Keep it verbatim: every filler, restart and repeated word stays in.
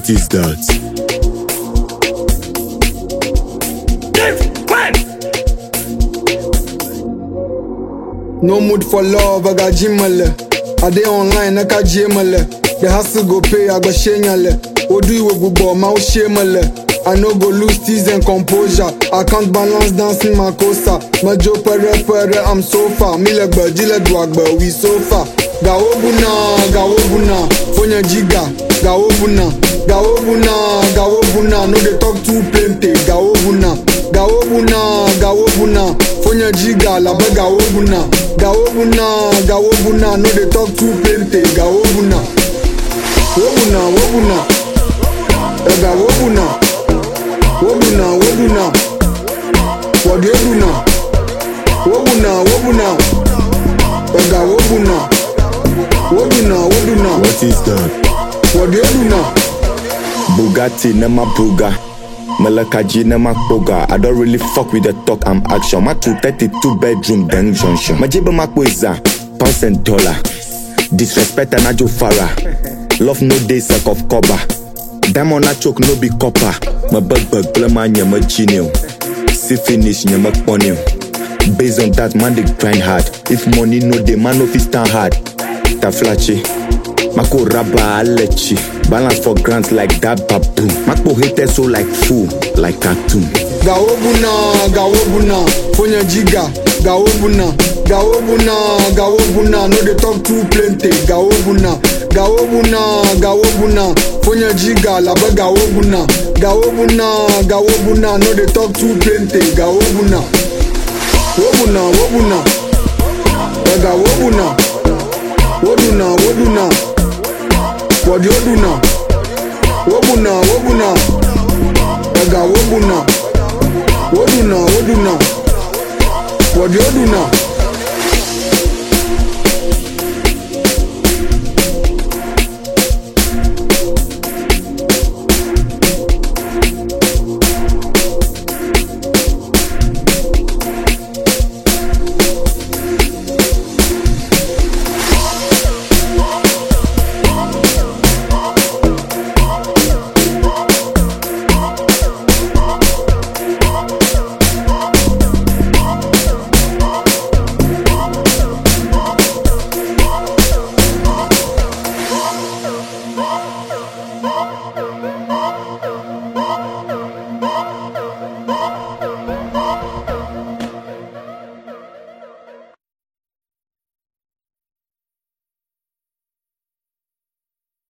What is that? No mood for love, I got Jimale. I dey online, I got Jimale. The hustle go pay, I got Shenyale. Odu iwe gubo, ma o shemale. I no go lose tease and composure. I can't balance dancing my coaster. My jo pere pere, I'm so far. Mile gbe, jile dwagbe, we so far. Gawobuna, gawobuna, fonya jiga. Gawobuna, gawobuna, gawobuna. No dey talk too plenty. Gawobuna, gawobuna, gawobuna. Fonya jiga, labe gawobuna. Gawobuna, gawobuna. No dey talk too plenty. Gawobuna, wobuna, wobuna. Ega wobuna, wobuna, wobuna. What you do now? Wobuna, wobuna. Ega wobuna, wobuna, wobuna. What is that? What you do now? Bugatti nema buga, Malakaji nema boga. I don't really fuck with the talk, I'm action. My two thirty-two bedroom then junction. My jibba makwiza, pounds and dollar. Disrespect and ajo fara. Love no day sack of cover. Diamond na choke no be copper. My bug bug blama nyama genio. See finish nyama ponyo. Based on that man they grind hard. If money no dey man no fit stand hard. Taflachi, Mako raba alechi. Balance for grants like that baboon. Mako hate so like fool, like cartoon. Gawobuna, gawobuna, fonya jiga. Gawobuna, gawobuna, gawobuna. No dey talk too plenty. Gawobuna, gawobuna, gawobuna. Fonya jiga, labe gawobuna. Gawobuna, gawobuna. No dey talk too plenty. Gawobuna, wobuna, wobuna. Ega wobuna, wobuna, wobuna. What you do now? Wobuna, wobuna. Ega wobuna. Wobuna, wobuna. What you do now?